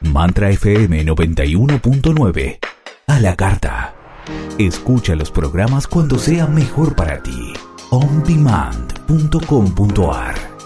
Mantra FM 91.9. A la carta. Escucha los programas cuando sea mejor para ti. ondemand.com.ar.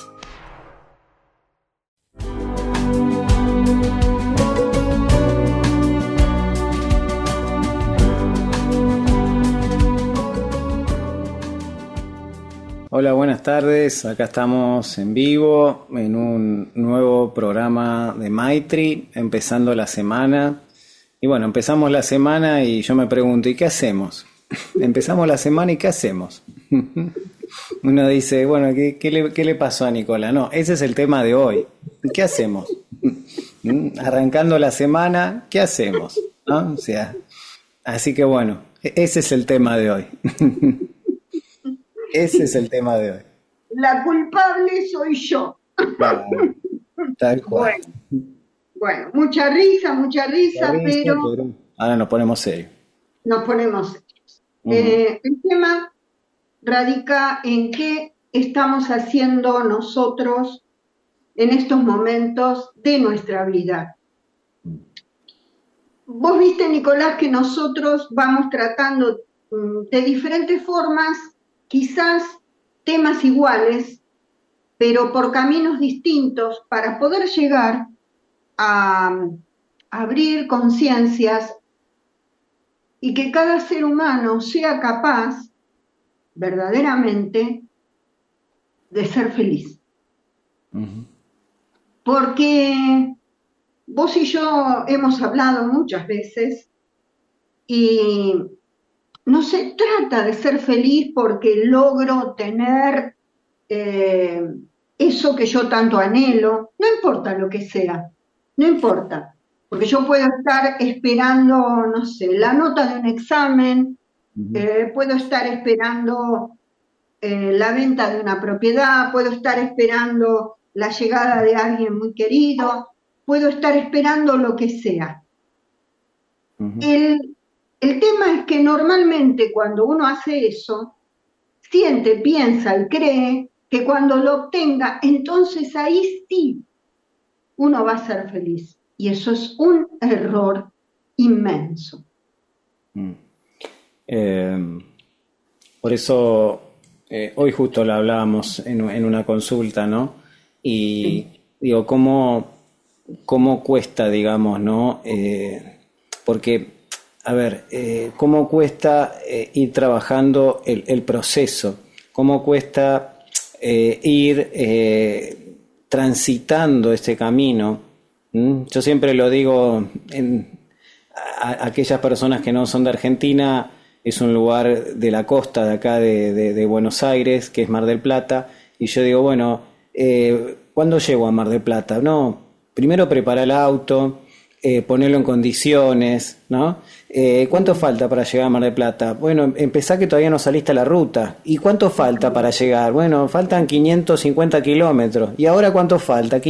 Hola, buenas tardes. Acá estamos en vivo en un nuevo programa de Maitri, empezando la semana. Y bueno, empezamos la semana y yo me pregunto, ¿y qué hacemos? Empezamos la semana y ¿qué hacemos? Uno dice, bueno, ¿qué le pasó a Nicola? No, ese es el tema de hoy. ¿Qué hacemos? Arrancando la semana, ¿qué hacemos? ¿No? O sea, así que bueno, ese es el tema de hoy. Ese es el tema de hoy. La culpable soy yo. Claro, tal cual. Bueno, mucha risa, pero ahora nos ponemos serios. Nos ponemos serios. El tema radica en qué estamos haciendo nosotros en estos momentos de nuestra vida. Vos viste, Nicolás, que nosotros vamos tratando de diferentes formas, quizás temas iguales, pero por caminos distintos para poder llegar a abrir conciencias y que cada ser humano sea capaz verdaderamente de ser feliz. Uh-huh. Porque vos y yo hemos hablado muchas veces y no se trata de ser feliz porque logro tener eso que yo tanto anhelo, no importa lo que sea, no importa, porque yo puedo estar esperando, no sé, la nota de un examen, puedo estar esperando la venta de una propiedad, puedo estar esperando la llegada de alguien muy querido, puedo estar esperando lo que sea. El tema es que normalmente cuando uno hace eso, siente, piensa y cree que cuando lo obtenga, entonces ahí sí uno va a ser feliz. Y eso es un error inmenso. Por eso, hoy justo lo hablábamos en una consulta, ¿no? Y digo, ¿cómo cuesta, digamos, ¿no? Porque... A ver, ¿cómo cuesta ir trabajando el proceso? ¿Cómo cuesta ir transitando este camino? Yo siempre lo digo a aquellas personas que no son de Argentina, es un lugar de la costa de acá de Buenos Aires, que es Mar del Plata, y yo digo, bueno, ¿cuándo llego a Mar del Plata? No, primero prepara el auto, ponerlo en condiciones, ¿no? ¿Cuánto falta para llegar a Mar del Plata? Bueno, empezá que todavía no saliste a la ruta. ¿Y cuánto falta para llegar? Bueno, faltan 550 kilómetros. ¿Y ahora cuánto falta?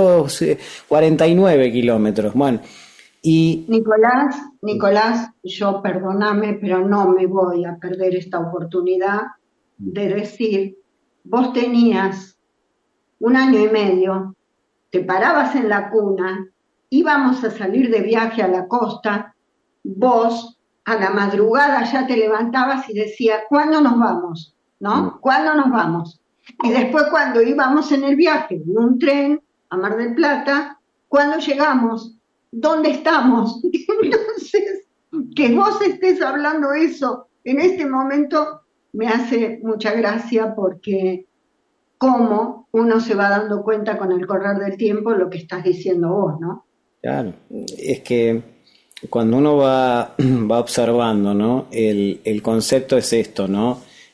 549 kilómetros. Bueno, y... Nicolás, yo perdóname, pero no me voy a perder esta oportunidad de decir, vos tenías 1 año y medio, te parabas en la cuna, íbamos a salir de viaje a la costa, vos a la madrugada ya te levantabas y decías, ¿cuándo nos vamos? ¿No? ¿Cuándo nos vamos? Y después cuando íbamos en el viaje, en un tren a Mar del Plata, ¿cuándo llegamos? ¿Dónde estamos? Entonces, que vos estés hablando eso en este momento me hace mucha gracia porque cómo uno se va dando cuenta con el correr del tiempo lo que estás diciendo vos, ¿no? Claro, es que cuando uno va observando, ¿no? El concepto es esto, ¿no?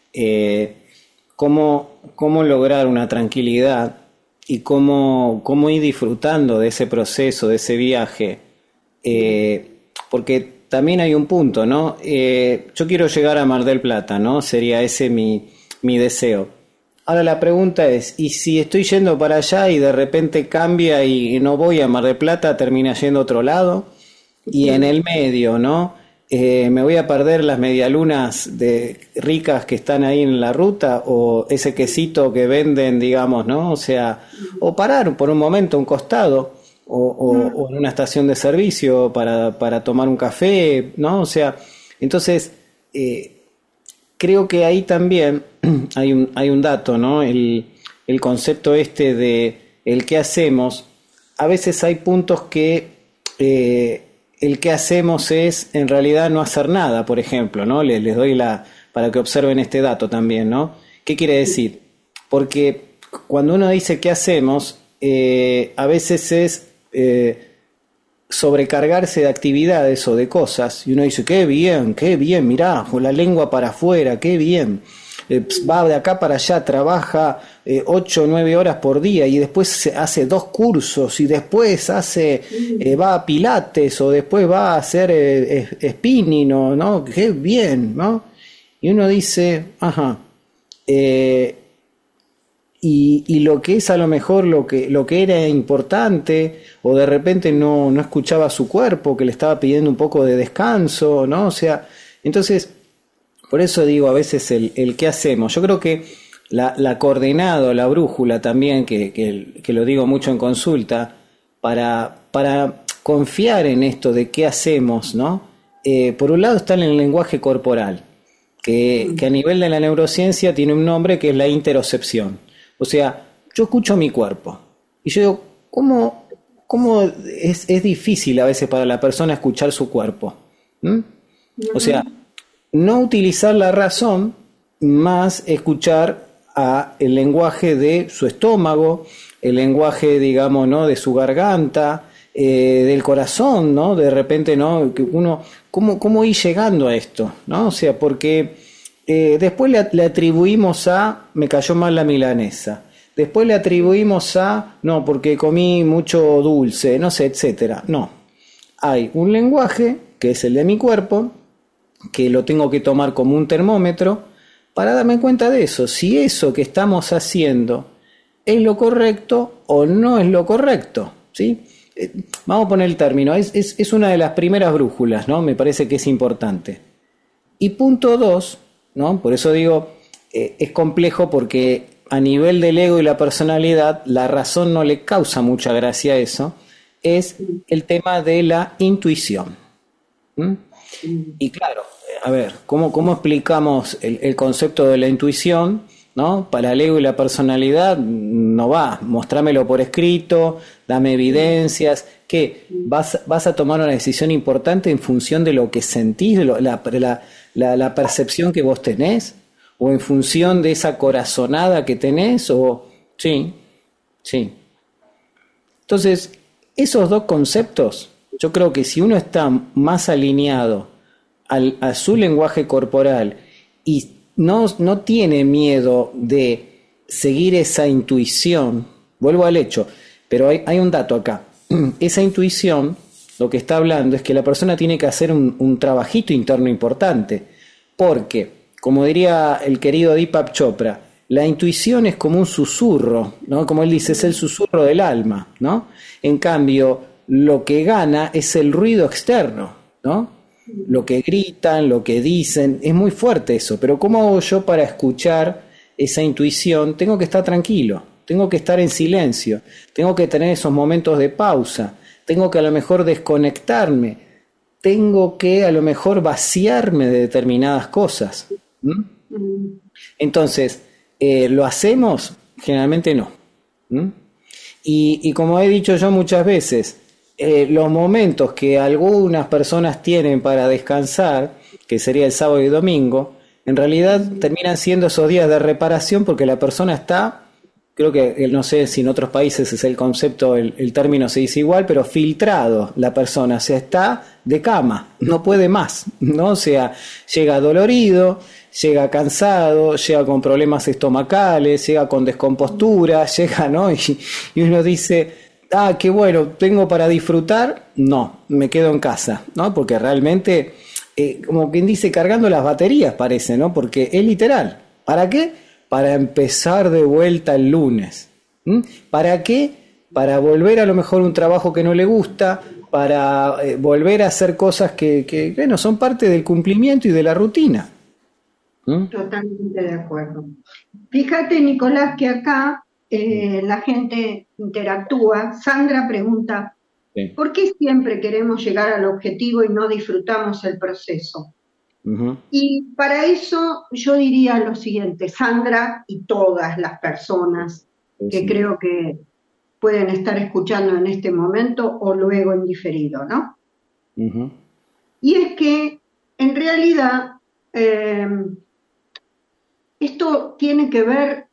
Cómo lograr una tranquilidad y cómo ir disfrutando de ese proceso, de ese viaje, porque también hay un punto, ¿no? Yo quiero llegar a Mar del Plata, ¿no? Sería ese mi deseo. Ahora la pregunta es, ¿y si estoy yendo para allá y de repente cambia y no voy a Mar del Plata, termina yendo a otro lado? Y en el medio, ¿no? ¿Me voy a perder las medialunas ricas que están ahí en la ruta? ¿O ese quesito que venden, digamos, ¿no? O sea, o parar por un momento a un costado o en una estación de servicio para tomar un café, ¿no? O sea, entonces creo que ahí también hay un dato, ¿no? El concepto este de el qué hacemos. A veces hay puntos que el qué hacemos es en realidad no hacer nada, por ejemplo, ¿no? Les doy para que observen este dato también, ¿no? ¿Qué quiere decir? Porque cuando uno dice qué hacemos, a veces es sobrecargarse de actividades o de cosas, y uno dice, qué bien, mirá, con la lengua para afuera, qué bien. Va de acá para allá, trabaja 8 o 9 horas por día y después hace 2 cursos y después va a pilates o después va a hacer spinning, ¿no? Qué bien, ¿no? Y uno dice, ajá, y lo que es a lo mejor lo que era importante, o de repente no escuchaba su cuerpo que le estaba pidiendo un poco de descanso, ¿no? O sea, entonces, por eso digo a veces el qué hacemos. Yo creo que la coordenada, la brújula también, que lo digo mucho en consulta, para confiar en esto de qué hacemos, ¿no? Por un lado está en el lenguaje corporal, que a nivel de la neurociencia tiene un nombre que es la interocepción. O sea, yo escucho mi cuerpo y yo digo, ¿cómo es difícil a veces para la persona escuchar su cuerpo? ¿Mm? O sea, no utilizar la razón, más escuchar el lenguaje de su estómago, el lenguaje, digamos, ¿no? De su garganta, del corazón, ¿no? De repente, ¿no? Que uno, ¿cómo ir llegando a esto? ¿No? O sea, porque después le atribuimos me cayó mal la milanesa. Después le atribuimos no, porque comí mucho dulce, no sé, etcétera. No. Hay un lenguaje, que es el de mi cuerpo, que lo tengo que tomar como un termómetro para darme cuenta de eso. Si eso que estamos haciendo es lo correcto o no es lo correcto, ¿sí? Vamos a poner el término. Es una de las primeras brújulas, ¿no? Me parece que es importante. Y punto 2, ¿no? Por eso digo, es complejo porque a nivel del ego y la personalidad, la razón no le causa mucha gracia a eso, es el tema de la intuición. ¿Mm? Y claro, a ver, ¿cómo explicamos el concepto de la intuición? ¿No? Para el ego y la personalidad no va, mostrámelo por escrito, dame evidencias, que vas a tomar una decisión importante en función de lo que sentís, de la percepción que vos tenés, o en función de esa corazonada que tenés, o sí. Entonces, esos dos conceptos, yo creo que si uno está más alineado a su lenguaje corporal y no tiene miedo de seguir esa intuición, vuelvo al hecho, pero hay un dato acá. Esa intuición, lo que está hablando es que la persona tiene que hacer un trabajito interno importante, porque, como diría el querido Deepak Chopra, la intuición es como un susurro, ¿no? Como él dice, es el susurro del alma, ¿no? En cambio, lo que gana es el ruido externo, ¿no? Lo que gritan, lo que dicen, es muy fuerte eso, pero ¿cómo hago yo para escuchar esa intuición? Tengo que estar tranquilo, tengo que estar en silencio, tengo que tener esos momentos de pausa, tengo que a lo mejor desconectarme, tengo que a lo mejor vaciarme de determinadas cosas. ¿Mm? Entonces, ¿lo hacemos? Generalmente no. ¿Mm? Y como he dicho yo muchas veces, los momentos que algunas personas tienen para descansar, que sería el sábado y domingo, en realidad terminan siendo esos días de reparación porque la persona está, creo que no sé si en otros países es el concepto, el término se dice igual, pero filtrado la persona, o sea, está de cama, no puede más, ¿no? O sea, llega dolorido, llega cansado, llega con problemas estomacales, llega con descompostura, llega, ¿no? Y uno dice, qué bueno, ¿tengo para disfrutar? No, me quedo en casa, ¿no? Porque realmente, como quien dice, cargando las baterías parece, ¿no? Porque es literal. ¿Para qué? Para empezar de vuelta el lunes. ¿Mm? ¿Para qué? Para volver a lo mejor un trabajo que no le gusta, para volver a hacer cosas que bueno, son parte del cumplimiento y de la rutina. ¿Mm? Totalmente de acuerdo. Fíjate, Nicolás, que acá la gente interactúa. Sandra pregunta, Sí. ¿Por qué siempre queremos llegar al objetivo y no disfrutamos el proceso? Ujú. Y para eso yo diría lo siguiente, Sandra y todas las personas Sí, que sí. creo que pueden estar escuchando en este momento o luego en diferido, ¿no? Ujú. Y es que en realidad eh, esto tiene que ver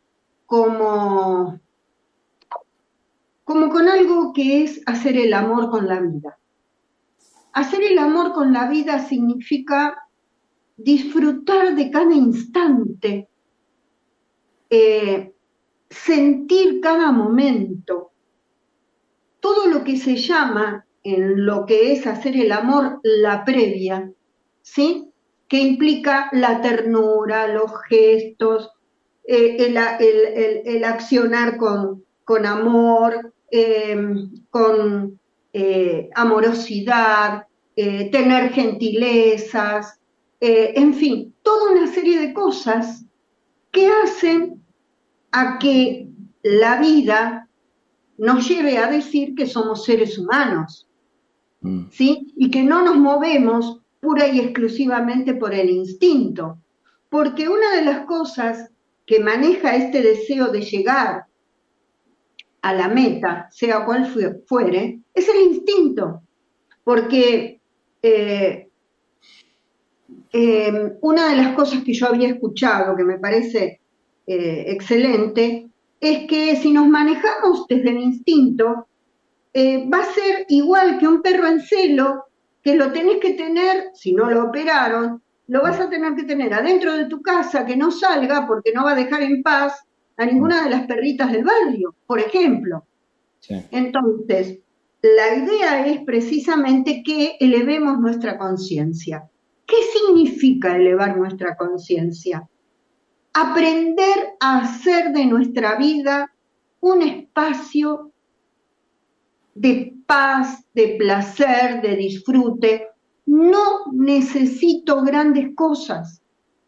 como, como con algo que es hacer el amor con la vida. Hacer el amor con la vida significa disfrutar de cada instante, eh, sentir cada momento, todo lo que se llama en lo que es hacer el amor la previa, ¿sí? Que implica la ternura, los gestos, el accionar con amor, con amorosidad, tener gentilezas, en fin, toda una serie de cosas que hacen a que la vida nos lleve a decir que somos seres humanos, Mm. ¿sí? Y que no nos movemos pura y exclusivamente por el instinto. Porque una de las cosas que maneja este deseo de llegar a la meta, sea cual fuere, es el instinto. Porque una de las cosas que yo había escuchado, que me parece excelente, es que si nos manejamos desde el instinto, va a ser igual que un perro en celo, que lo tenés que tener, si no lo operaron, lo vas a tener que tener adentro de tu casa, que no salga porque no va a dejar en paz a ninguna de las perritas del barrio, por ejemplo. Sí. Entonces, la idea es precisamente que elevemos nuestra conciencia. ¿Qué significa elevar nuestra conciencia? Aprender a hacer de nuestra vida un espacio de paz, de placer, de disfrute. No necesito grandes cosas.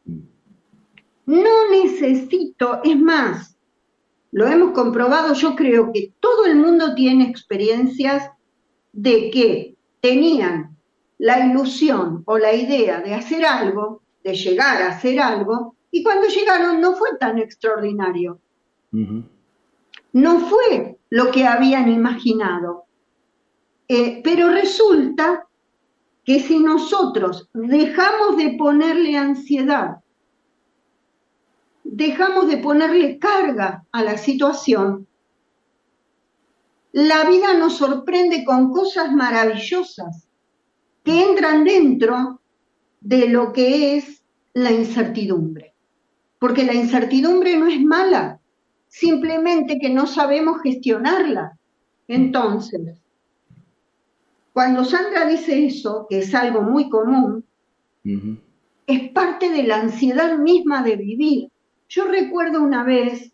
No necesito, es más, lo hemos comprobado, yo creo que todo el mundo tiene experiencias de que tenían la ilusión o la idea de hacer algo, de llegar a hacer algo, y cuando llegaron no fue tan extraordinario. Ujú. No fue lo que habían imaginado. Pero resulta que si nosotros dejamos de ponerle ansiedad, dejamos de ponerle carga a la situación, la vida nos sorprende con cosas maravillosas que entran dentro de lo que es la incertidumbre. Porque la incertidumbre no es mala, simplemente que no sabemos gestionarla. Entonces, cuando Sandra dice eso, que es algo muy común, Ujú. es parte de la ansiedad misma de vivir. Yo recuerdo una vez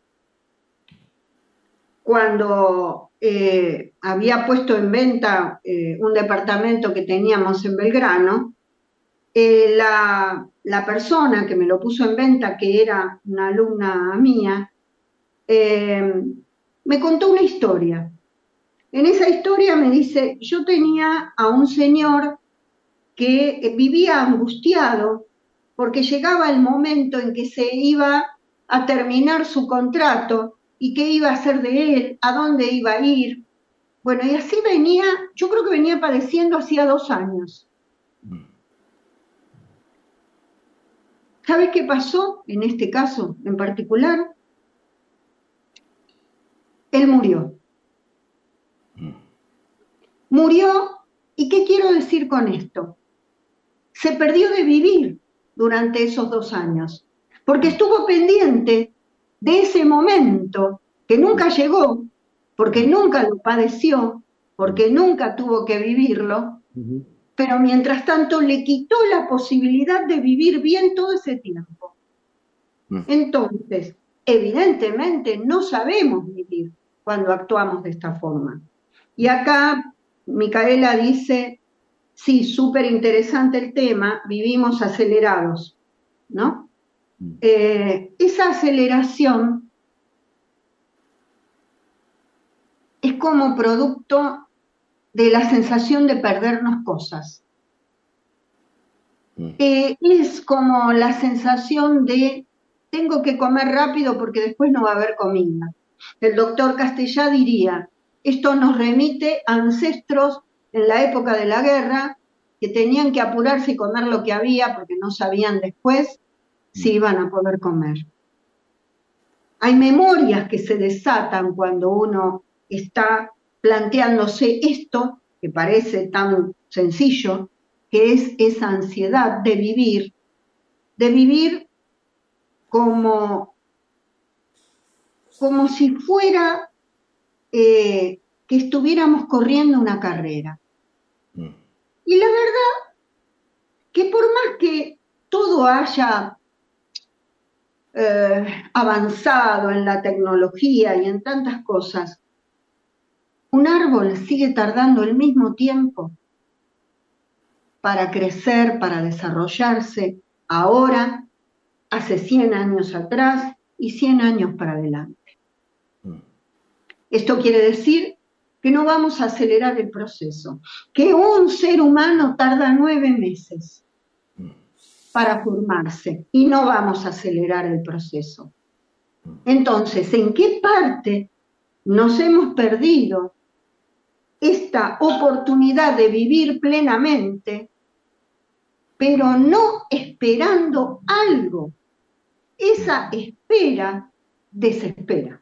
cuando había puesto en venta un departamento que teníamos en Belgrano, la persona que me lo puso en venta, que era una alumna mía, me contó una historia. En esa historia me dice, yo tenía a un señor que vivía angustiado porque llegaba el momento en que se iba a terminar su contrato y qué iba a hacer de él, a dónde iba a ir. Bueno, y así venía, yo creo que venía padeciendo hacía 2 años. ¿Sabes qué pasó en este caso en particular? Él murió. Murió, ¿y qué quiero decir con esto? Se perdió de vivir durante esos 2 años, porque estuvo pendiente de ese momento que nunca llegó, porque nunca lo padeció, porque nunca tuvo que vivirlo, Ujú. pero mientras tanto le quitó la posibilidad de vivir bien todo ese tiempo. Entonces, evidentemente no sabemos vivir cuando actuamos de esta forma. Y acá Micaela dice, sí, súper interesante el tema, vivimos acelerados, ¿no? Esa aceleración es como producto de la sensación de perdernos cosas. Es como la sensación de tengo que comer rápido porque después no va a haber comida. El doctor Castellá diría, esto nos remite a ancestros en la época de la guerra que tenían que apurarse y comer lo que había porque no sabían después si iban a poder comer. Hay memorias que se desatan cuando uno está planteándose esto, que parece tan sencillo, que es esa ansiedad de vivir como si fuera que estuviéramos corriendo una carrera. Y la verdad que por más que todo haya avanzado en la tecnología y en tantas cosas, un árbol sigue tardando el mismo tiempo para crecer, para desarrollarse, ahora, hace 100 años atrás y 100 años para adelante. Esto quiere decir que no vamos a acelerar el proceso, que un ser humano tarda 9 meses para formarse y no vamos a acelerar el proceso. Entonces, ¿en qué parte nos hemos perdido esta oportunidad de vivir plenamente, pero no esperando algo? Esa espera desespera.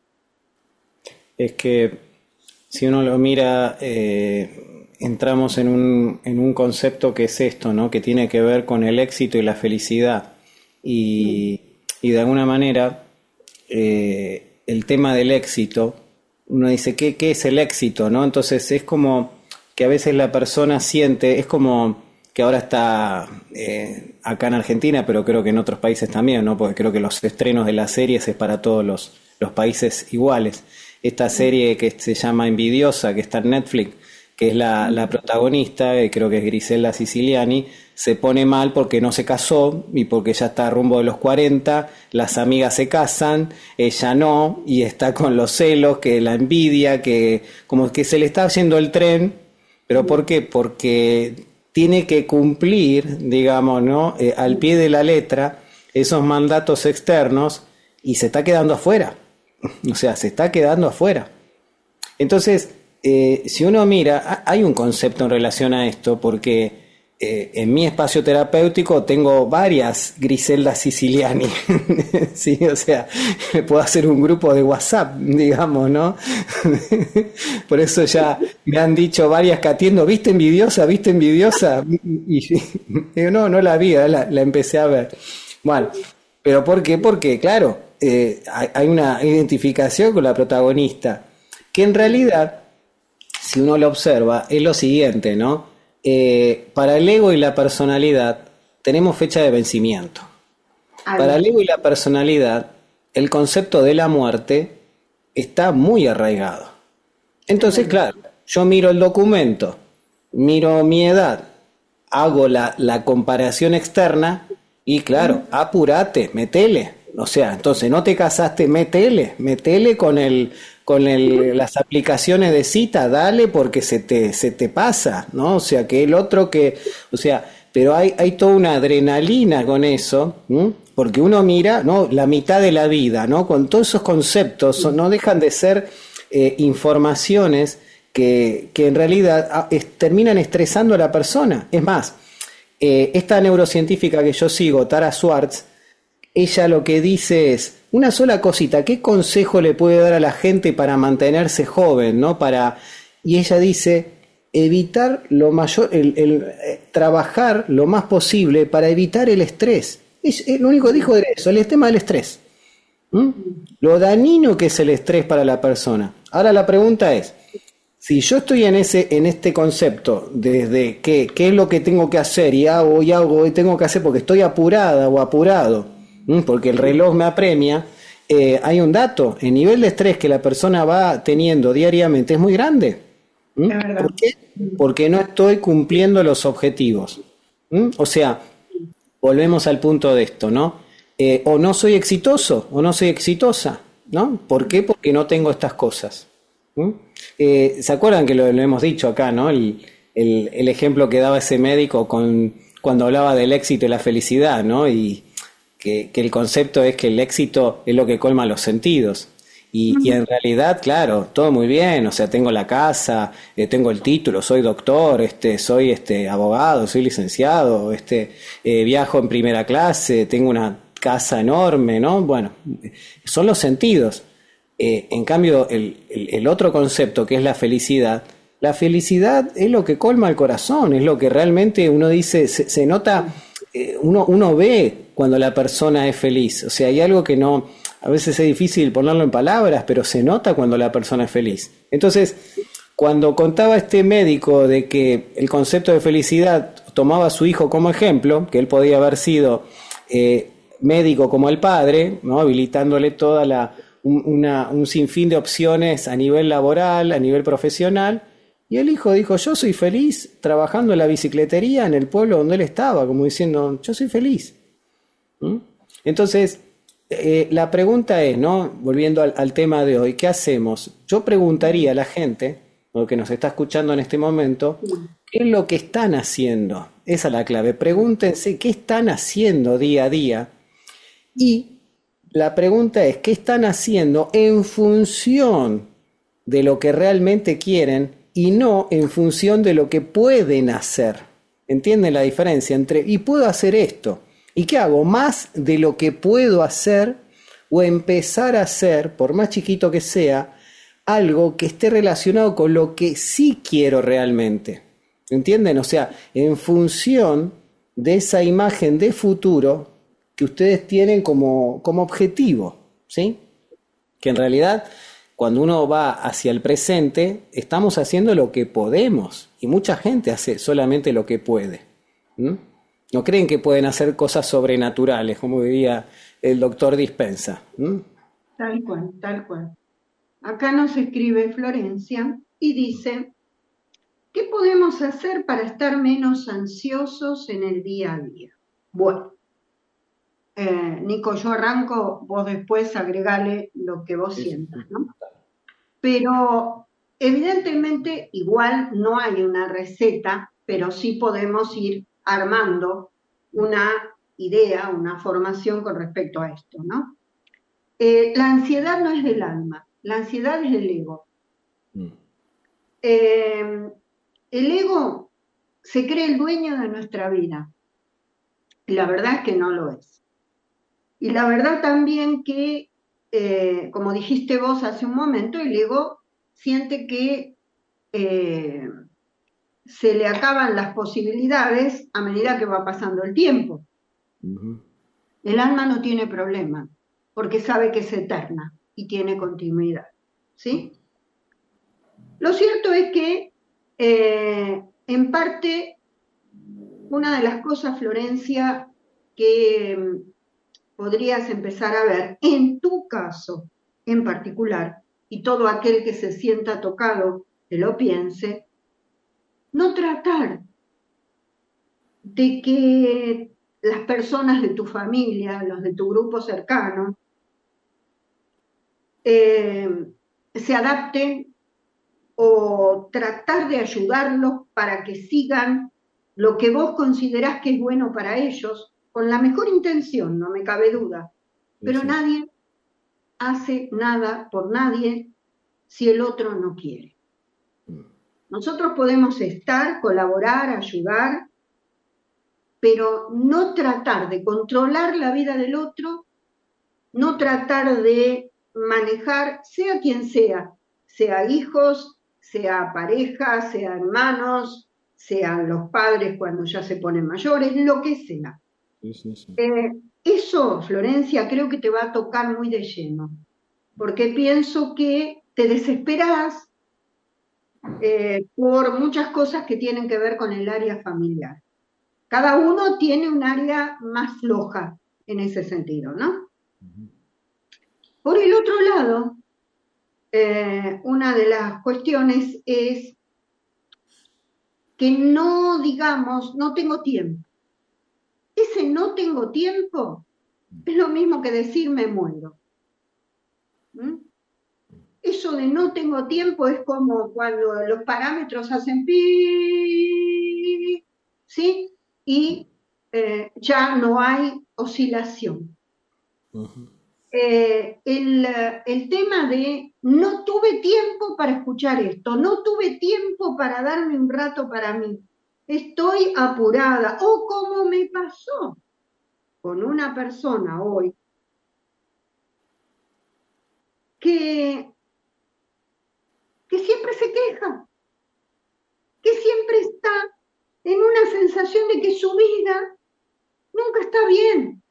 Es que si uno lo mira, entramos en un concepto que es esto, ¿no? Que tiene que ver con el éxito y la felicidad. Y de alguna manera, el tema del éxito, uno dice, ¿qué es el éxito, no? Entonces es como que a veces la persona siente, es como que ahora está acá en Argentina, pero creo que en otros países también, ¿no? Porque creo que los estrenos de las series es para todos los países iguales. Esta serie que se llama Envidiosa, que está en Netflix, que es la protagonista, creo que es Griselda Siciliani, se pone mal porque no se casó y porque ya está rumbo de los 40, las amigas se casan, ella no, y está con los celos, que la envidia, que como que se le está haciendo el tren. ¿Pero por qué? Porque tiene que cumplir, digamos, ¿no? Al pie de la letra esos mandatos externos y se está quedando afuera. O sea, se está quedando afuera. Entonces, si uno mira, hay un concepto en relación a esto, porque en mi espacio terapéutico tengo varias Griselda Siciliani, ¿sí? O sea, puedo hacer un grupo de WhatsApp, digamos, ¿no? Por eso ya me han dicho varias que atiendo, ¿viste Envidiosa? ¿Viste Envidiosa? Y no la vi, la empecé a ver. Bueno, ¿pero por qué? Porque, claro, hay una identificación con la protagonista, que en realidad, si uno lo observa, es lo siguiente, ¿no? Para el ego y la personalidad tenemos fecha de vencimiento. Para el ego y la personalidad, el concepto de la muerte está muy arraigado. Entonces, claro, yo miro el documento, miro mi edad, hago la comparación externa y claro, apurate, metele. O sea, entonces no te casaste, metele con las aplicaciones de cita, dale porque se te pasa, ¿no? O sea, que el otro o sea, pero hay toda una adrenalina con eso, ¿m? Porque uno mira, ¿no? La mitad de la vida, ¿no? Con todos esos conceptos, no dejan de ser informaciones que en realidad terminan estresando a la persona. Es más, esta neurocientífica que yo sigo, Tara Swartz, ella lo que dice es una sola cosita, ¿qué consejo le puede dar a la gente para mantenerse joven, ¿no? Y ella dice, evitar lo mayor, trabajar lo más posible para evitar el estrés. Es lo único que dijo de eso, el tema del estrés. Lo dañino que es el estrés para la persona. Ahora la pregunta es, si yo estoy en este concepto, desde qué es lo que tengo que hacer y hago y tengo que hacer porque estoy apurada o apurado, porque el reloj me apremia, hay un dato, el nivel de estrés que la persona va teniendo diariamente es muy grande. ¿Por qué? Porque no estoy cumpliendo los objetivos. O sea, volvemos al punto de esto, ¿no? O no soy exitoso o no soy exitosa, ¿no? ¿Por qué? Porque no tengo estas cosas. ¿Se acuerdan que lo hemos dicho acá, ¿no? El ejemplo que daba ese médico cuando hablaba del éxito y la felicidad, ¿no? Y que el concepto es que el éxito es lo que colma los sentidos. Y en realidad, claro, todo muy bien, o sea, tengo la casa, tengo el título, soy doctor, soy abogado, soy licenciado, viajo en primera clase, tengo una casa enorme, ¿no? Bueno, son los sentidos. En cambio, el otro concepto que es la felicidad es lo que colma el corazón, es lo que realmente uno dice, se nota, uno ve cuando la persona es feliz, o sea, hay algo que no, a veces es difícil ponerlo en palabras, pero se nota cuando la persona es feliz. Entonces, cuando contaba este médico de que el concepto de felicidad tomaba a su hijo como ejemplo, que él podía haber sido médico como el padre, ¿no? Habilitándole toda un sinfín de opciones a nivel laboral, a nivel profesional, y el hijo dijo, yo soy feliz trabajando en la bicicletería en el pueblo donde él estaba, como diciendo, yo soy feliz. ¿Mm? Entonces, la pregunta es, ¿no? Volviendo al tema de hoy, ¿qué hacemos? Yo preguntaría a la gente, o que nos está escuchando en este momento, ¿qué es lo que están haciendo? Esa es la clave. Pregúntense qué están haciendo día a día. Y la pregunta es, ¿qué están haciendo en función de lo que realmente quieren y no en función de lo que pueden hacer? ¿Entienden la diferencia entre, y puedo hacer esto? ¿Y qué hago? ¿Más de lo que puedo hacer o empezar a hacer, por más chiquito que sea, algo que esté relacionado con lo que sí quiero realmente? ¿Entienden? O sea, en función de esa imagen de futuro que ustedes tienen como objetivo, ¿sí? Que en realidad, cuando uno va hacia el presente, estamos haciendo lo que podemos y mucha gente hace solamente lo que puede. No creen que pueden hacer cosas sobrenaturales, como diría el doctor Dispensa. Tal cual, tal cual. Acá nos escribe Florencia y dice, ¿qué podemos hacer para estar menos ansiosos en el día a día? Bueno, Nico, yo arranco, vos después agregale lo que vos sientas, ¿no? Pero evidentemente igual no hay una receta, pero sí podemos ir armando una idea, una formación con respecto a esto, ¿no? La ansiedad no es del alma, la ansiedad es del ego. El ego se cree el dueño de nuestra vida, y la verdad es que no lo es. Y la verdad también que, como dijiste vos hace un momento, el ego siente que se le acaban las posibilidades a medida que va pasando el tiempo. El alma no tiene problema, porque sabe que es eterna y tiene continuidad, ¿sí? Lo cierto es que, en parte, una de las cosas, Florencia, que podrías empezar a ver, en tu caso en particular, y todo aquel que se sienta tocado que lo piense, no tratar de que las personas de tu familia, los de tu grupo cercano, se adapten o tratar de ayudarlos para que sigan lo que vos considerás que es bueno para ellos, con la mejor intención, no me cabe duda, pero nadie hace nada por nadie si el otro no quiere. Nosotros podemos estar, colaborar, ayudar, pero no tratar de controlar la vida del otro, no tratar de manejar, sea quien sea hijos, sea pareja, sea hermanos, sean los padres cuando ya se ponen mayores, lo que sea. Eso, Florencia, creo que te va a tocar muy de lleno, porque pienso que te desesperás por muchas cosas que tienen que ver con el área familiar. Cada uno tiene un área más floja en ese sentido, ¿no? Por el otro lado, una de las cuestiones es que no digamos, no tengo tiempo. Ese no tengo tiempo es lo mismo que decir me muero. eso de no tengo tiempo es como cuando los parámetros hacen pi, ¿sí? Y ya no hay oscilación. El tema de no tuve tiempo para escuchar esto, no tuve tiempo para darme un rato para mí, estoy apurada, o como me pasó con una persona hoy que siempre se queja, que siempre está en una sensación de que su vida nunca está bien.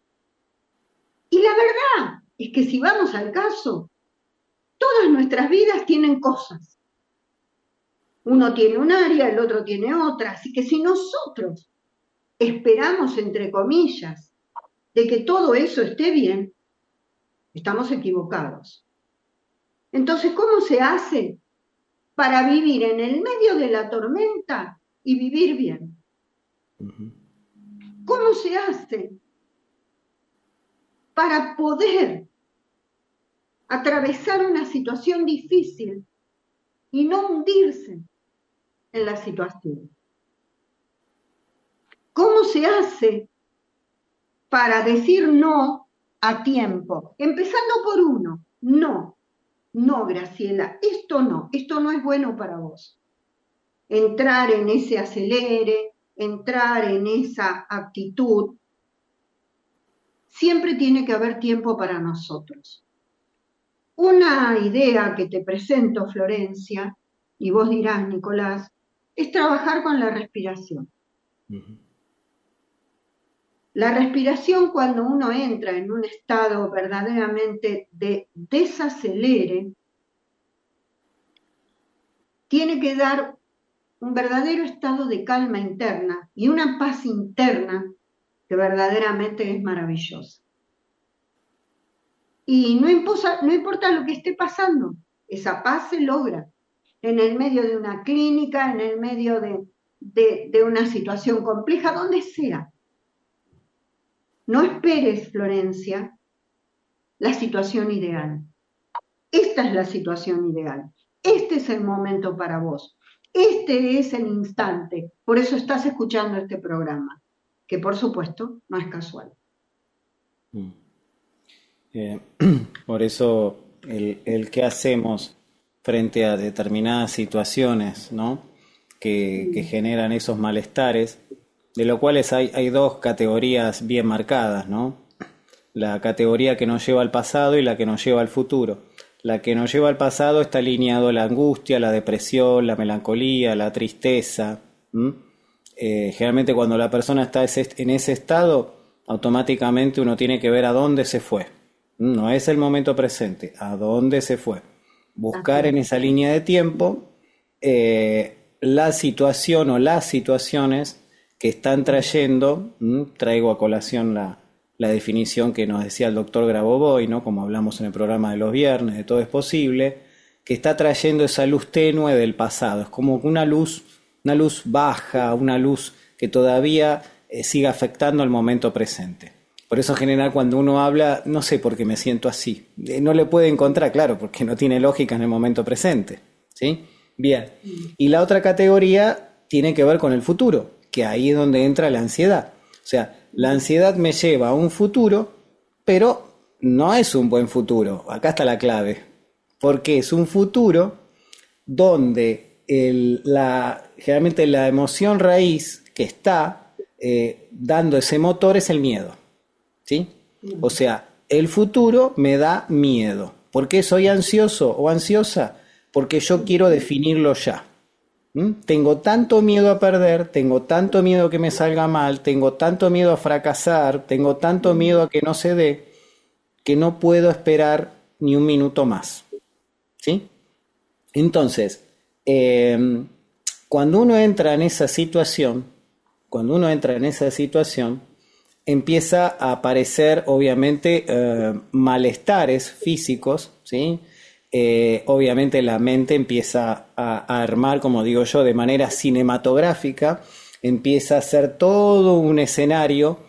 Y la verdad es que si vamos al caso, todas nuestras vidas tienen cosas. Uno tiene un área, el otro tiene otra, así que si nosotros esperamos, entre comillas, de que todo eso esté bien, estamos equivocados. Entonces, ¿cómo se hace para vivir en el medio de la tormenta y vivir bien? ¿Cómo se hace para poder atravesar una situación difícil y no hundirse en la situación? ¿Cómo se hace para decir no a tiempo? Empezando por uno, no, Graciela, esto no es bueno para vos. Entrar en ese acelere, entrar en esa actitud, siempre tiene que haber tiempo para nosotros. Una idea que te presento, Florencia, y vos dirás, Nicolás, es trabajar con la respiración. La respiración, cuando uno entra en un estado verdaderamente de desacelere, tiene que dar un verdadero estado de calma interna y una paz interna que verdaderamente es maravillosa. Y no importa lo que esté pasando, esa paz se logra en el medio de una clínica, en el medio de una situación compleja, donde sea. No esperes, Florencia, la situación ideal. Esta es la situación ideal. Este es el momento para vos. Este es el instante. Por eso estás escuchando este programa, que por supuesto no es casual. Por eso el qué hacemos frente a determinadas situaciones, ¿no? que generan esos malestares, de los cuales hay dos categorías bien marcadas, ¿no? La categoría que nos lleva al pasado y la que nos lleva al futuro. La que nos lleva al pasado está alineado a la angustia, la depresión, la melancolía, la tristeza. Generalmente cuando la persona está en ese estado, automáticamente uno tiene que ver a dónde se fue. No es el momento presente, a dónde se fue. Buscar en esa línea de tiempo la situación o las situaciones que están trayendo. Traigo a colación la definición que nos decía el doctor Grabovoi, ¿no? Como hablamos en el programa de los viernes, de Todo es Posible, que está trayendo esa luz tenue del pasado. Es como una luz baja, una luz que todavía sigue afectando al momento presente. Por eso en general cuando uno habla, no sé por qué me siento así. No le puede encontrar, claro, porque no tiene lógica en el momento presente. ¿Sí? Bien. Y la otra categoría tiene que ver con el futuro, que ahí es donde entra la ansiedad. O sea, la ansiedad me lleva a un futuro, pero no es un buen futuro. Acá está la clave. Porque es un futuro donde generalmente la emoción raíz que está dando ese motor es el miedo. ¿Sí? O sea, el futuro me da miedo. ¿Por qué soy ansioso o ansiosa? Porque yo quiero definirlo ya. Tengo tanto miedo a perder, tengo tanto miedo que me salga mal, tengo tanto miedo a fracasar, tengo tanto miedo a que no se dé, que no puedo esperar ni un minuto más. ¿Sí? Entonces, cuando uno entra en esa situación, empieza a aparecer obviamente malestares físicos, ¿sí? Obviamente la mente empieza a armar, como digo yo, de manera cinematográfica, empieza a hacer todo un escenario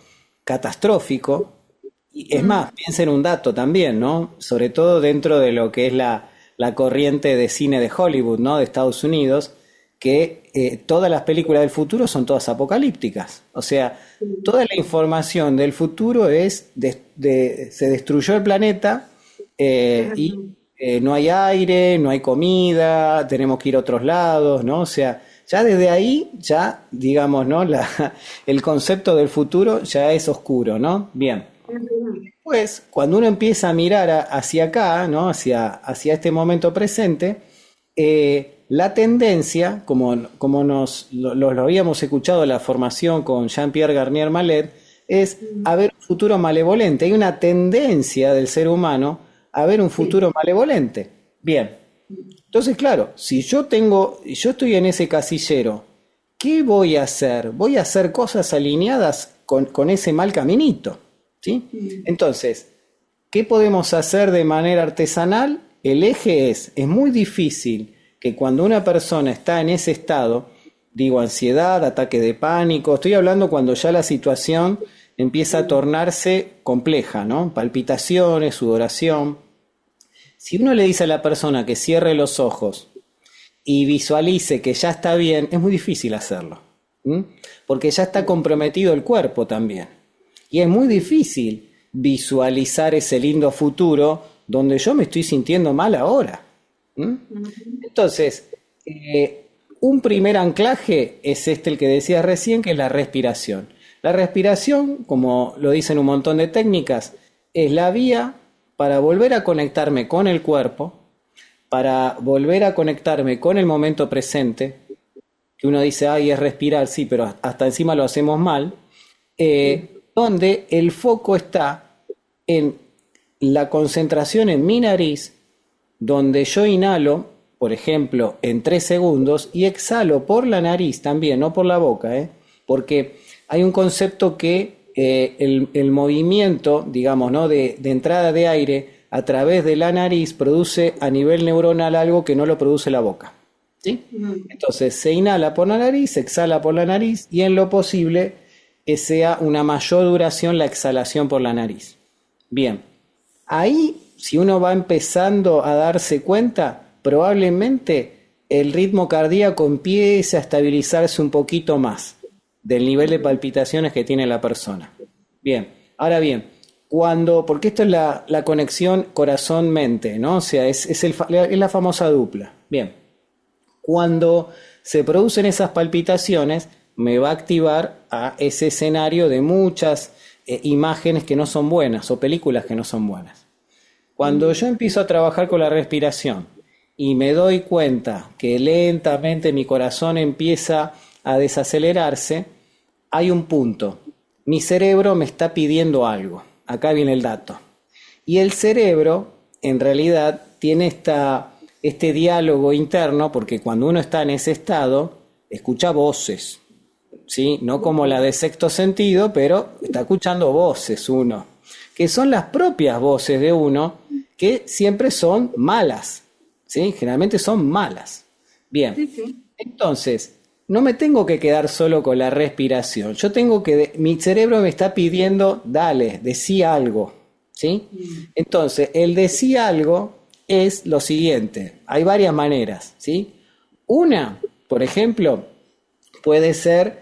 catastrófico. Y es más, piensa en un dato también, ¿no? Sobre todo dentro de lo que es la la corriente de cine de Hollywood, ¿no? De Estados Unidos, que todas las películas del futuro son todas apocalípticas. O sea, toda la información del futuro es se destruyó el planeta y no hay aire, no hay comida, tenemos que ir a otros lados, ¿no? O sea, ya desde ahí, ya, digamos, ¿no? El concepto del futuro ya es oscuro, ¿no? Bien. Pues, cuando uno empieza a mirar hacia acá, ¿no? Hacia este momento presente, la tendencia, como lo habíamos escuchado en la formación con Jean-Pierre Garnier Mallet, es a ver un futuro malevolente. Hay una tendencia del ser humano a ver un futuro malevolente. Bien. Entonces, claro, si yo estoy en ese casillero, ¿qué voy a hacer? Voy a hacer cosas alineadas con ese mal caminito, ¿sí? Entonces, ¿qué podemos hacer de manera artesanal? El eje es muy difícil que cuando una persona está en ese estado, digo ansiedad, ataque de pánico, estoy hablando cuando ya la situación empieza a tornarse compleja, ¿no? Palpitaciones, sudoración. Si uno le dice a la persona que cierre los ojos y visualice que ya está bien, es muy difícil hacerlo, porque ya está comprometido el cuerpo también. Y es muy difícil visualizar ese lindo futuro donde yo me estoy sintiendo mal ahora. Entonces, un primer anclaje es el que decías recién, que es la respiración. La respiración, como lo dicen un montón de técnicas, es la vía para volver a conectarme con el cuerpo, para volver a conectarme con el momento presente, que uno dice, ay, es respirar, sí, pero hasta encima lo hacemos mal, donde el foco está en la concentración en mi nariz, donde yo inhalo, por ejemplo, en 3 segundos y exhalo por la nariz también, no por la boca, porque hay un concepto que el movimiento, digamos, ¿no? de entrada de aire a través de la nariz produce a nivel neuronal algo que no lo produce la boca, ¿sí? Entonces se inhala por la nariz, se exhala por la nariz y en lo posible que sea una mayor duración la exhalación por la nariz. Bien, ahí si uno va empezando a darse cuenta, probablemente el ritmo cardíaco empiece a estabilizarse un poquito más del nivel de palpitaciones que tiene la persona. Bien, ahora bien, porque esto es la conexión corazón-mente, ¿no? O sea, es la famosa dupla. Bien, cuando se producen esas palpitaciones, me va a activar a ese escenario de muchas imágenes que no son buenas o películas que no son buenas. Cuando yo empiezo a trabajar con la respiración y me doy cuenta que lentamente mi corazón empieza a desacelerarse, hay un punto. Mi cerebro me está pidiendo algo. Acá viene el dato. Y el cerebro, en realidad, tiene este diálogo interno, porque cuando uno está en ese estado, escucha voces, ¿sí? No como la de sexto sentido, pero está escuchando voces uno, que son las propias voces de uno, que siempre son malas, ¿sí? Generalmente son malas. Bien, entonces, no me tengo que quedar solo con la respiración. Yo tengo mi cerebro me está pidiendo, dale, decí algo, ¿sí? Entonces, el decí algo es lo siguiente. Hay varias maneras, ¿sí? Una, por ejemplo, puede ser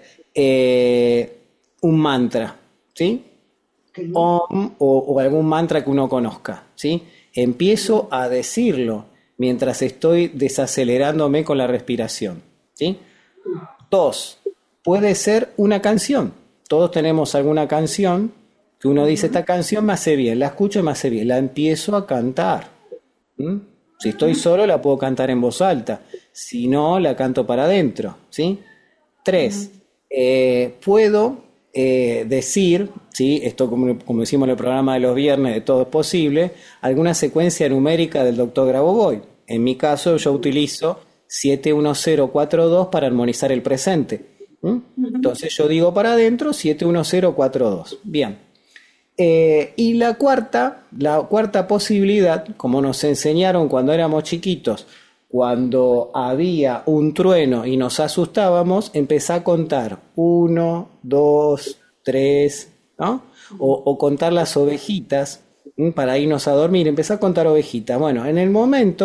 un mantra, ¿sí? Om o algún mantra que uno conozca, ¿sí? Empiezo a decirlo mientras estoy desacelerándome con la respiración, ¿sí? 2, puede ser una canción. Todos tenemos alguna canción que uno dice, esta canción me hace bien, la escucho y me hace bien, la empiezo a cantar. Si estoy solo la puedo cantar en voz alta, si no la canto para adentro, ¿sí? 3, puedo decir, ¿sí? Esto como decimos en el programa de los viernes de Todo es Posible, alguna secuencia numérica del Dr. Grabovoi. En mi caso yo utilizo 71042 para armonizar el presente. Entonces yo digo para adentro 71042. Bien. Y la cuarta posibilidad, como nos enseñaron cuando éramos chiquitos, cuando había un trueno y nos asustábamos, empezá a contar 1, 2, 3, ¿no? O contar las ovejitas para irnos a dormir, empezá a contar ovejitas. Bueno, en el momento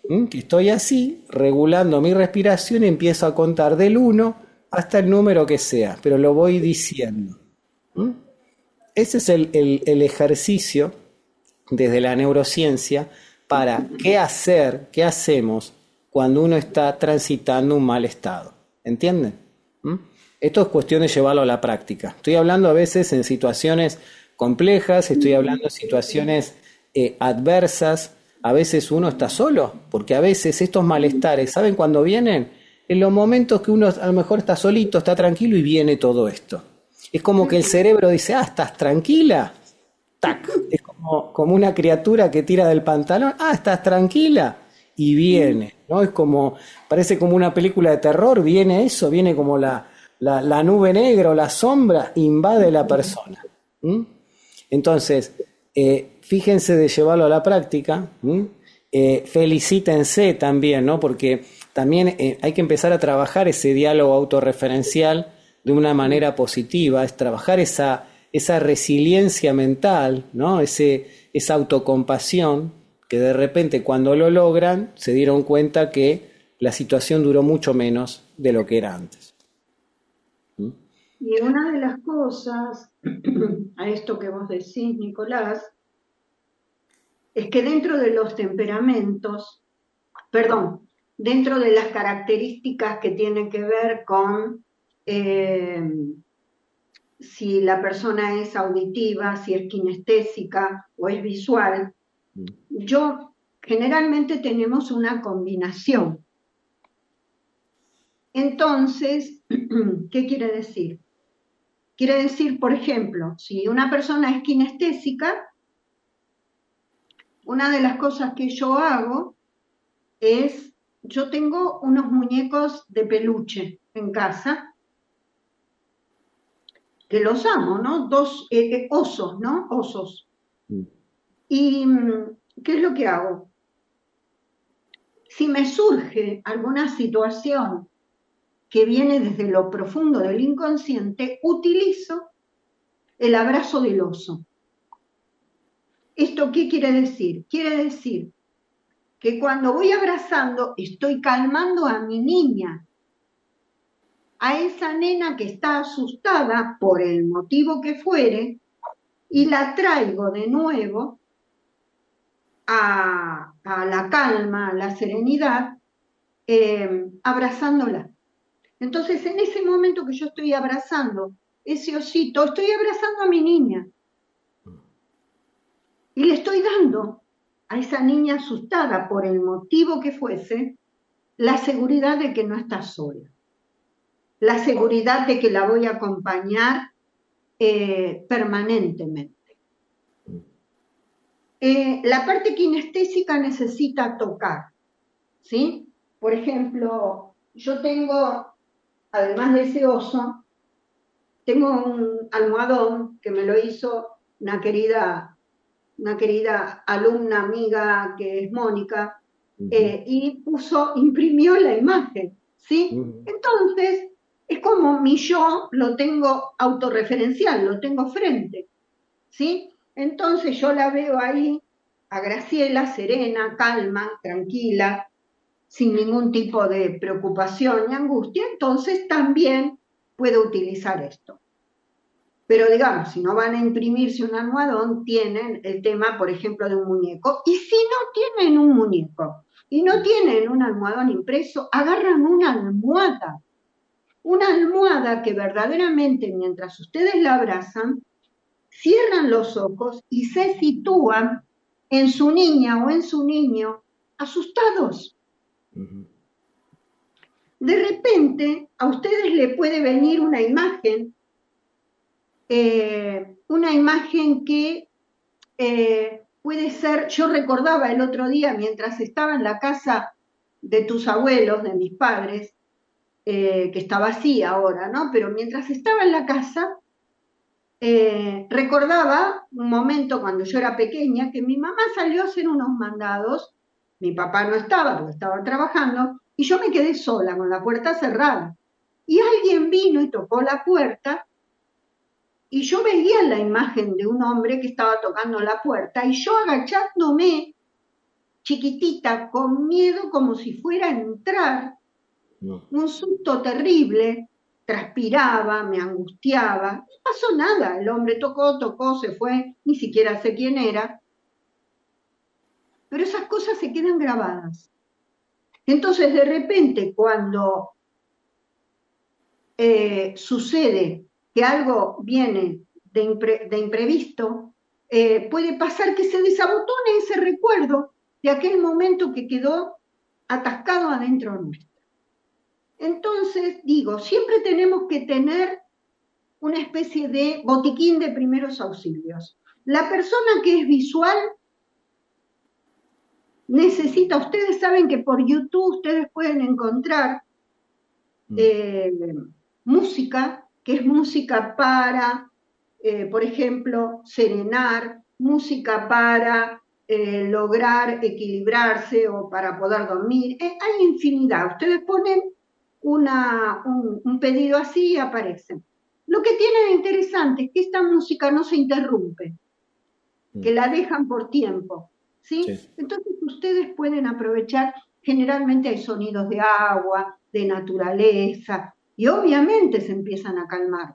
Que estoy así, regulando mi respiración y empiezo a contar del 1 hasta el número que sea, pero lo voy diciendo. ¿Mm? Ese es el ejercicio desde la neurociencia para qué hacer, qué hacemos cuando uno está transitando un mal estado. ¿Entienden? ¿Mm? Esto es cuestión de llevarlo a la práctica. Estoy hablando a veces en situaciones complejas, estoy hablando en situaciones adversas. A veces uno está solo, porque a veces estos malestares, ¿saben cuándo vienen? En los momentos que uno a lo mejor está solito, está tranquilo y viene todo esto. Es como que el cerebro dice, ¿estás tranquila? ¡Tac! Es como una criatura que tira del pantalón, ¿estás tranquila? Y viene, ¿no? Es como, parece como una película de terror, viene eso, viene como la nube negra o la sombra, invade la persona. ¿Mm? Entonces, fíjense de llevarlo a la práctica, felicítense también, ¿no? Porque también hay que empezar a trabajar ese diálogo autorreferencial de una manera positiva, es trabajar esa resiliencia mental, ¿no? Esa autocompasión que de repente cuando lo logran se dieron cuenta que la situación duró mucho menos de lo que era antes. Y una de las cosas, a esto que vos decís, Nicolás, es que dentro de los temperamentos, dentro de las características que tienen que ver con si la persona es auditiva, si es kinestésica o es visual, generalmente tenemos una combinación. Entonces, ¿qué quiere decir? Quiere decir, por ejemplo, si una persona es kinestésica, una de las cosas que yo hago es, yo tengo unos muñecos de peluche en casa, que los amo, ¿no? Dos osos, ¿no? Osos. ¿Y qué es lo que hago? Si me surge alguna situación que viene desde lo profundo del inconsciente, utilizo el abrazo del oso. ¿Esto qué quiere decir? Quiere decir que cuando voy abrazando, estoy calmando a mi niña, a esa nena que está asustada por el motivo que fuere, y la traigo de nuevo a la calma, a la serenidad, abrazándola. Entonces, en ese momento que yo estoy abrazando ese osito, estoy abrazando a mi niña. Y le estoy dando a esa niña asustada por el motivo que fuese, la seguridad de que no está sola. La seguridad de que la voy a acompañar permanentemente. La parte kinestésica necesita tocar, ¿sí? Por ejemplo, yo tengo, además de ese oso, tengo un almohadón que me lo hizo una querida alumna, amiga, que es Mónica, y imprimió la imagen, ¿sí? Entonces, es como mi yo lo tengo autorreferencial, lo tengo frente, ¿sí? Entonces yo la veo ahí, a Graciela, serena, calma, tranquila, sin ningún tipo de preocupación ni angustia, entonces también puedo utilizar esto. Pero digamos, si no van a imprimirse un almohadón, tienen el tema, por ejemplo, de un muñeco. Y si no tienen un muñeco y no tienen un almohadón impreso, agarran una almohada que verdaderamente mientras ustedes la abrazan, cierran los ojos y se sitúan en su niña o en su niño asustados. De repente a ustedes le puede venir una imagen que puede ser, yo recordaba el otro día mientras estaba en la casa de tus abuelos, de mis padres, que está vacía ahora, ¿no? Pero mientras estaba en la casa, recordaba un momento cuando yo era pequeña que mi mamá salió a hacer unos mandados, mi papá no estaba porque estaba trabajando, y yo me quedé sola con la puerta cerrada. Y alguien vino y tocó la puerta, y yo veía la imagen de un hombre que estaba tocando la puerta, y yo agachándome, chiquitita, con miedo como si fuera a entrar, un susto terrible, transpiraba, me angustiaba, no pasó nada, el hombre tocó, se fue, ni siquiera sé quién era, pero esas cosas se quedan grabadas. Entonces, de repente, cuando sucede que algo viene de imprevisto, puede pasar que se desabotone ese recuerdo de aquel momento que quedó atascado adentro nuestro. Entonces, digo, siempre tenemos que tener una especie de botiquín de primeros auxilios. La persona que es visual necesita, ustedes saben que por YouTube ustedes pueden encontrar música, que es música para, por ejemplo, serenar, música para lograr equilibrarse o para poder dormir. Hay infinidad. Ustedes ponen un pedido así y aparece. Lo que tiene de interesante es que esta música no se interrumpe, que la dejan por tiempo, ¿sí? Sí. Entonces ustedes pueden aprovechar, generalmente hay sonidos de agua, de naturaleza, y obviamente se empiezan a calmar.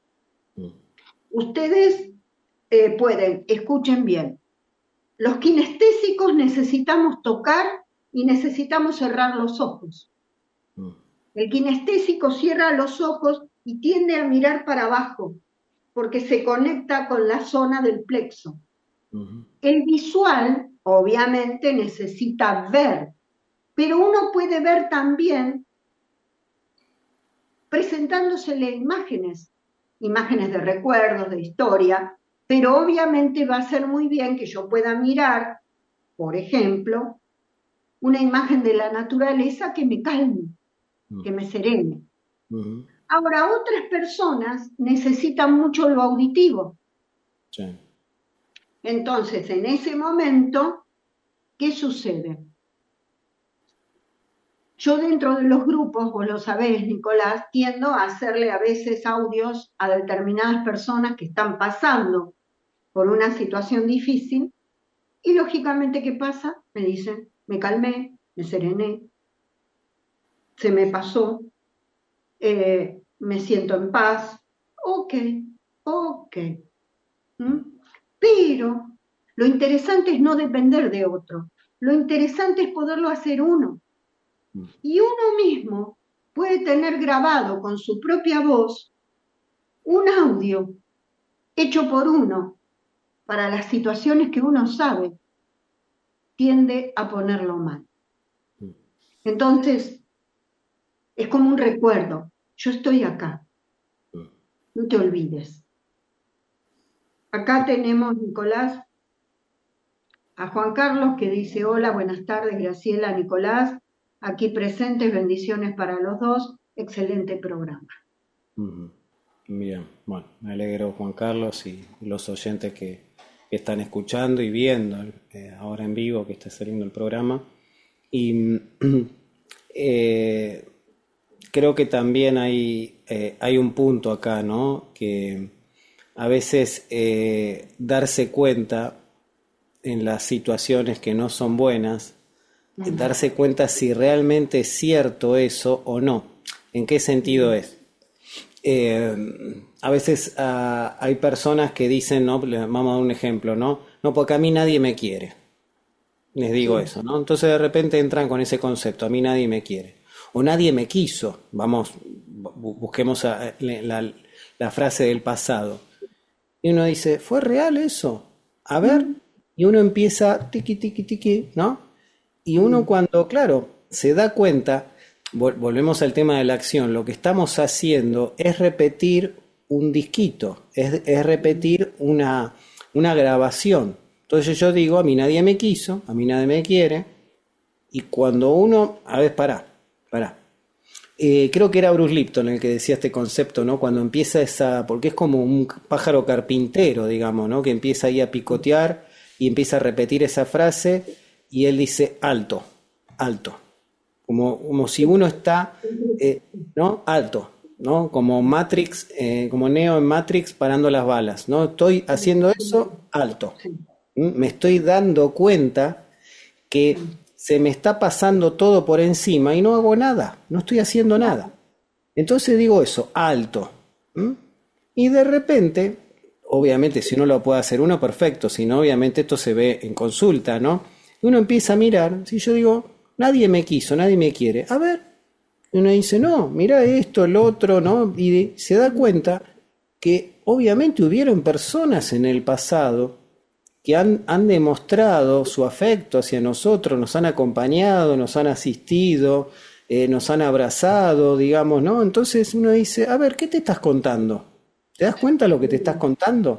Ustedes pueden, escuchen bien, los kinestésicos necesitamos tocar y necesitamos cerrar los ojos. El kinestésico cierra los ojos y tiende a mirar para abajo, porque se conecta con la zona del plexo. El visual, obviamente, necesita ver, pero uno puede ver también presentándosele imágenes de recuerdos, de historia, pero obviamente va a ser muy bien que yo pueda mirar, por ejemplo, una imagen de la naturaleza que me calme, que me serene. Ahora, otras personas necesitan mucho lo auditivo. Sí. Entonces, en ese momento, ¿qué sucede? Yo dentro de los grupos, vos lo sabés, Nicolás, tiendo a hacerle a veces audios a determinadas personas que están pasando por una situación difícil y lógicamente, ¿qué pasa? Me dicen, me calmé, me serené, se me pasó, me siento en paz, ok. Pero lo interesante es no depender de otro, lo interesante es poderlo hacer uno. Y uno mismo puede tener grabado con su propia voz un audio hecho por uno para las situaciones que uno sabe tiende a ponerlo mal. Entonces, es como un recuerdo. Yo estoy acá. No te olvides. Acá tenemos, Nicolás, a Juan Carlos que dice, hola, buenas tardes, Graciela, Nicolás. Aquí presentes, bendiciones para los dos. Excelente programa. Bien, bueno, me alegro, Juan Carlos, y los oyentes que están escuchando y viendo ahora en vivo que está saliendo el programa. Y creo que también hay un punto acá, ¿no? Que a veces darse cuenta en las situaciones que no son buenas, darse cuenta si realmente es cierto eso o no. ¿En qué sentido es? A veces hay personas que dicen, ¿no? Vamos a dar un ejemplo, ¿no? No, porque a mí nadie me quiere. Les digo eso, ¿no? Entonces de repente entran con ese concepto, a mí nadie me quiere. O nadie me quiso. Vamos, busquemos la frase del pasado. Y uno dice, ¿fue real eso? A ver. Y uno empieza, tiqui, tiqui, tiqui, ¿no? Y uno cuando, claro, se da cuenta, volvemos al tema de la acción, lo que estamos haciendo es repetir un disquito, es repetir una grabación. Entonces yo digo, a mí nadie me quiso, a mí nadie me quiere, y cuando uno, a ver, pará. Creo que era Bruce Lipton el que decía este concepto, ¿no? Cuando empieza porque es como un pájaro carpintero, digamos, ¿no? Que empieza ahí a picotear y empieza a repetir esa frase, y él dice, alto, como si uno está, ¿no? Alto, ¿no? Como Matrix, como Neo en Matrix parando las balas, ¿no? Estoy haciendo eso, alto. Me estoy dando cuenta que se me está pasando todo por encima y no hago nada, no estoy haciendo nada. Entonces digo eso, alto. Y de repente, obviamente si uno lo puede hacer uno, perfecto, si no, obviamente esto se ve en consulta, ¿no? Y uno empieza a mirar, si yo digo, nadie me quiso, nadie me quiere, a ver, y uno dice, no, mira esto, el otro, ¿no? Y se da cuenta que obviamente hubieron personas en el pasado que han demostrado su afecto hacia nosotros, nos han acompañado, nos han asistido, nos han abrazado, digamos, ¿no? Entonces uno dice, a ver, ¿qué te estás contando? ¿Te das cuenta de lo que te estás contando?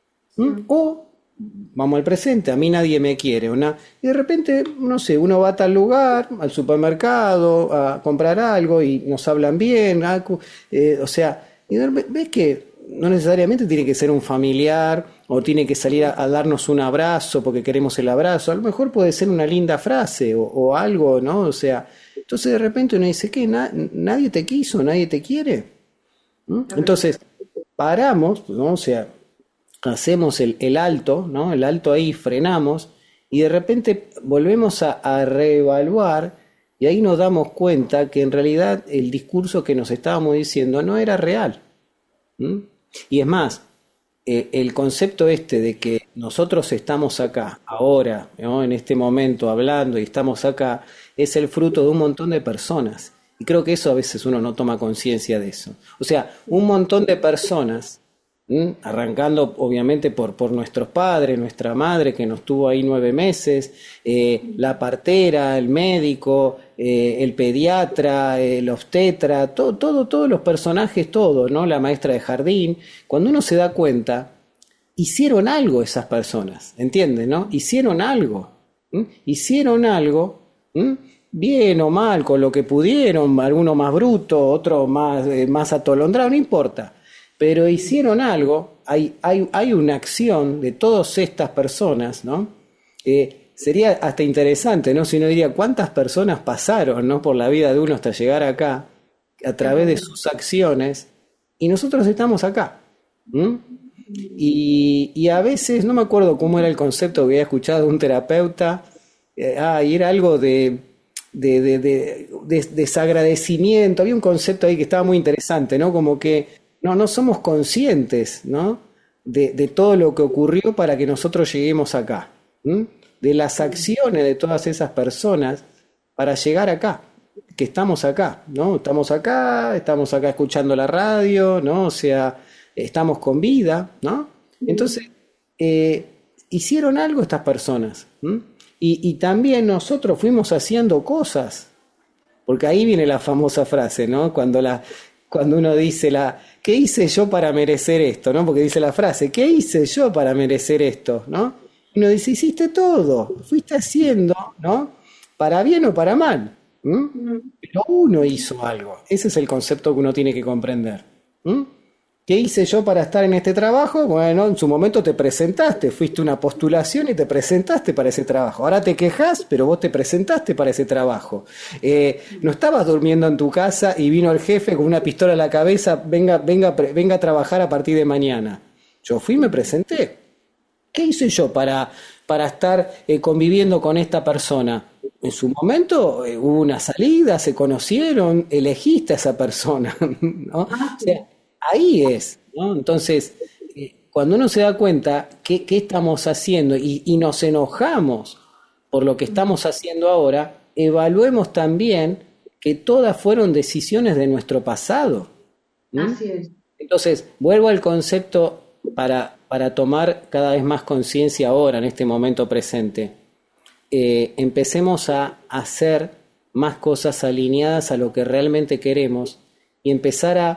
O, vamos al presente, a mí nadie me quiere, y de repente, no sé, uno va a tal lugar, al supermercado, a comprar algo y nos hablan bien, o sea, y ves que no necesariamente tiene que ser un familiar o tiene que salir a darnos un abrazo porque queremos el abrazo, a lo mejor puede ser una linda frase o algo, ¿no? O sea, entonces de repente uno dice, ¿qué? ¿Nadie te quiso? ¿Nadie te quiere? Entonces, paramos, ¿no? O sea, hacemos el alto, ¿no? El alto ahí, frenamos y de repente volvemos a reevaluar y ahí nos damos cuenta que en realidad el discurso que nos estábamos diciendo no era real. Y es más, el concepto este de que nosotros estamos acá, ahora, ¿no? En este momento hablando y estamos acá, es el fruto de un montón de personas. Y creo que eso a veces uno no toma conciencia de eso. O sea, un montón de personas, arrancando obviamente por nuestros padres, nuestra madre que nos tuvo ahí 9 meses, la partera, el médico, el pediatra, el obstetra, todos los personajes, ¿no? La maestra de jardín. Cuando uno se da cuenta, hicieron algo esas personas, ¿entiendes, no? Hicieron algo, hicieron algo, bien o mal, con lo que pudieron, alguno más bruto, otro más atolondrado, no importa. Pero hicieron algo, hay una acción de todas estas personas, ¿no? Sería hasta interesante, ¿no? Si uno diría cuántas personas pasaron, ¿no? Por la vida de uno hasta llegar acá, a través de sus acciones, y nosotros estamos acá. Y a veces, no me acuerdo cómo era el concepto que había escuchado de un terapeuta, y era algo de desagradecimiento, había un concepto ahí que estaba muy interesante, ¿no? Como que no somos conscientes, ¿no? De todo lo que ocurrió para que nosotros lleguemos acá, de las acciones de todas esas personas para llegar acá, que estamos acá, ¿no? Estamos acá escuchando la radio, ¿no? O sea, estamos con vida, ¿no? Entonces, hicieron algo estas personas, y también nosotros fuimos haciendo cosas, porque ahí viene la famosa frase, ¿no? Cuando uno dice ¿qué hice yo para merecer esto? ¿No? Porque dice la frase, ¿qué hice yo para merecer esto? ¿No? Y uno dice, hiciste todo, fuiste haciendo, ¿no? Para bien o para mal. Pero uno hizo algo. Ese es el concepto que uno tiene que comprender. ¿Qué hice yo para estar en este trabajo? Bueno, en su momento te presentaste, fuiste a una postulación y te presentaste para ese trabajo. Ahora te quejas, pero vos te presentaste para ese trabajo. No estabas durmiendo en tu casa y vino el jefe con una pistola en la cabeza, venga a trabajar a partir de mañana. Yo fui y me presenté. ¿Qué hice yo para estar conviviendo con esta persona? En su momento hubo una salida, se conocieron, elegiste a esa persona, ¿no? O sea, ahí es, ¿no? Entonces, cuando uno se da cuenta qué estamos haciendo y nos enojamos por lo que estamos haciendo ahora, evaluemos también que todas fueron decisiones de nuestro pasado. Así es. Entonces, vuelvo al concepto para tomar cada vez más conciencia ahora, en este momento presente. Empecemos a hacer más cosas alineadas a lo que realmente queremos y empezar a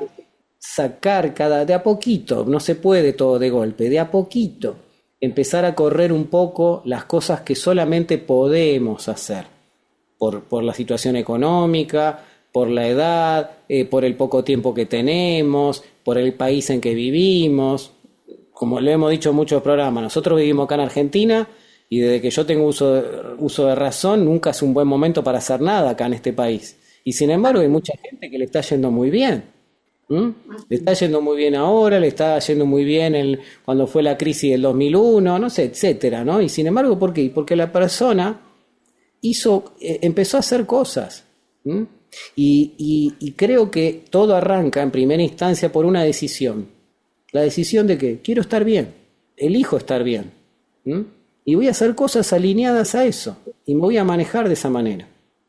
sacar de a poquito, no se puede todo de golpe, de a poquito, empezar a correr un poco las cosas que solamente podemos hacer, por la situación económica, por la edad, por el poco tiempo que tenemos, por el país en que vivimos. Como le hemos dicho en muchos programas, nosotros vivimos acá en Argentina y desde que yo tengo uso de razón, nunca es un buen momento para hacer nada acá en este país. Y sin embargo hay mucha gente que le está yendo muy bien. Le está yendo muy bien ahora, le está yendo muy bien cuando fue la crisis del 2001, no sé, etcétera, ¿no? Y sin embargo, ¿por qué? Porque la persona empezó a hacer cosas. Y creo que todo arranca en primera instancia por una decisión. La decisión de que quiero estar bien, elijo estar bien. Y voy a hacer cosas alineadas a eso. Y me voy a manejar de esa manera.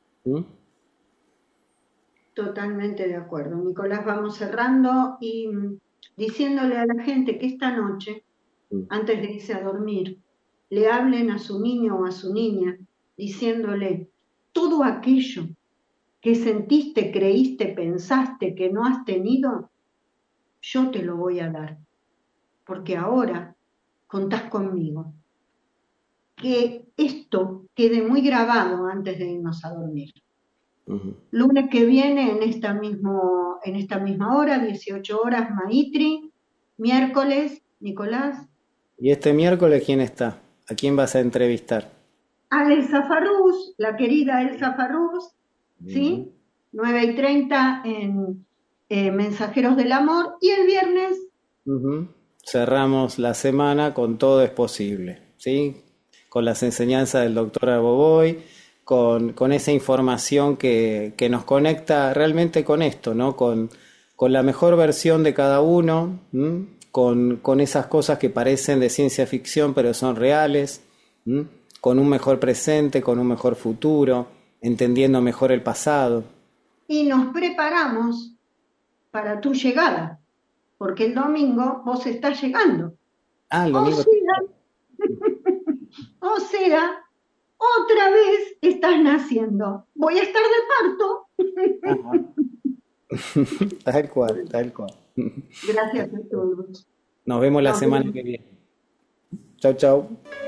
Totalmente de acuerdo. Nicolás, vamos cerrando y diciéndole a la gente que esta noche, antes de irse a dormir, le hablen a su niño o a su niña, diciéndole todo aquello que sentiste, creíste, pensaste que no has tenido, yo te lo voy a dar, porque ahora contás conmigo. Que esto quede muy grabado antes de irnos a dormir. Lunes que viene en esta misma hora, 18 horas, Maitri. Miércoles, Nicolás. ¿Y este miércoles quién está? ¿A quién vas a entrevistar? A Elsa Farrús, la querida Elsa Farrús, ¿sí? 9:30 en Mensajeros del Amor. Y el viernes... Cerramos la semana con Todo es Posible, ¿sí? Con las enseñanzas del doctor Arboboy, con esa información que nos conecta realmente con esto, ¿no? Con la mejor versión de cada uno, con esas cosas que parecen de ciencia ficción pero son reales, con un mejor presente, con un mejor futuro, entendiendo mejor el pasado. Y nos preparamos para tu llegada, porque el domingo vos estás llegando. El domingo. O sea, otra vez estás naciendo. Voy a estar de parto. Tal cual. Gracias a todos. Nos vemos la semana que viene. Chau.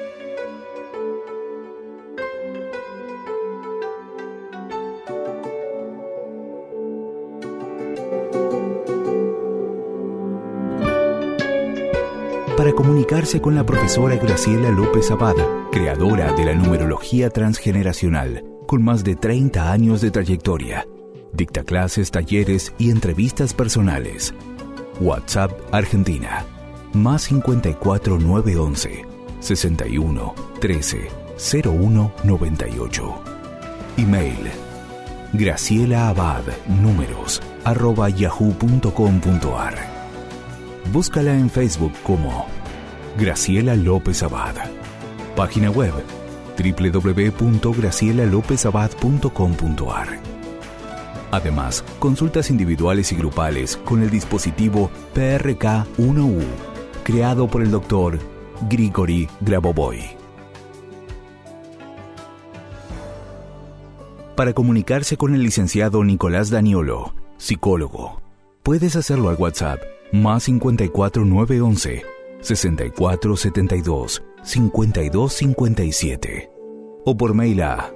Para comunicarse con la profesora Graciela López Abad, creadora de la numerología transgeneracional, con más de 30 años de trayectoria. Dicta clases, talleres y entrevistas personales. WhatsApp Argentina, más 54 911 61 13 01 98. Email gracielaabad@yahoo.com.ar. Búscala en Facebook como Graciela López Abad. Página web www.gracielalopezabad.com.ar. Además, consultas individuales y grupales con el dispositivo PRK-1U, creado por el Dr. Grigori Grabovoi. Para comunicarse con el licenciado Nicolás Daniolo, psicólogo, puedes hacerlo al WhatsApp más 54 911 64 72 52 57 o por mail a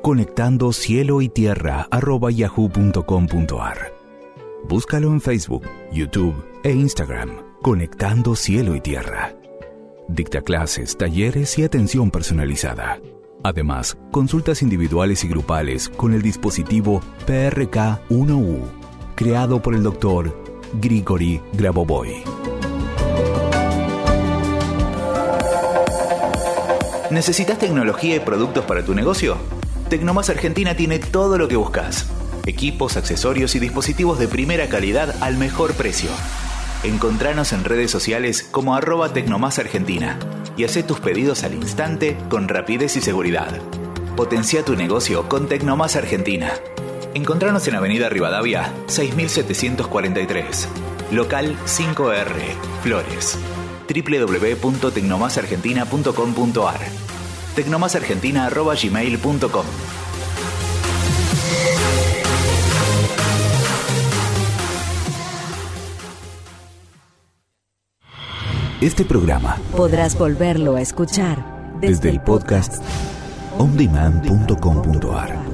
conectandocieloytierra@yahoo.com.ar. Búscalo en Facebook, YouTube e Instagram, Conectando Cielo y Tierra. Dicta clases, talleres y atención personalizada. Además, consultas individuales y grupales con el dispositivo PRK-1U, creado por el Dr. Grigori Grabovoi. ¿Necesitas tecnología y productos para tu negocio? Tecnomás Argentina tiene todo lo que buscas. Equipos, accesorios y dispositivos de primera calidad al mejor precio. Encontranos en redes sociales como @tecnomasargentina y hacé tus pedidos al instante con rapidez y seguridad. Potencia tu negocio con Tecnomás Argentina. Encontranos en Avenida Rivadavia, 6743. Local 5R, Flores. www.tecnomasargentina.com.ar. tecnomasargentina@gmail.com. Este programa podrás volverlo a escuchar desde el podcast ondemand.com.ar.